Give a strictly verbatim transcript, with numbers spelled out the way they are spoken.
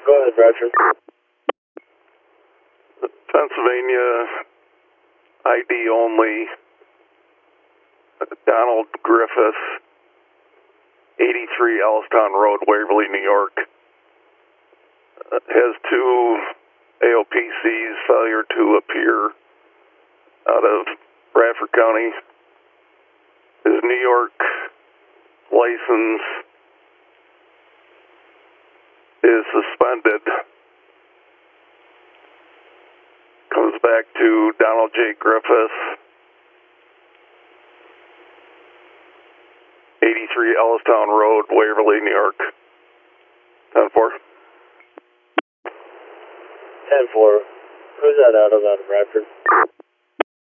Go ahead, Bradford. Pennsylvania I D only. Donald Griffith, eighty-three Ellistown Road, Waverly, New York. Uh, has two A O P Cs, failure to appear out of Bradford County. His New York license is suspended. Comes back to Donald J. Griffith, eighty-three Ellistown Road, Waverly, New York. ten four. ten four. Who's that out of, out of Bradford?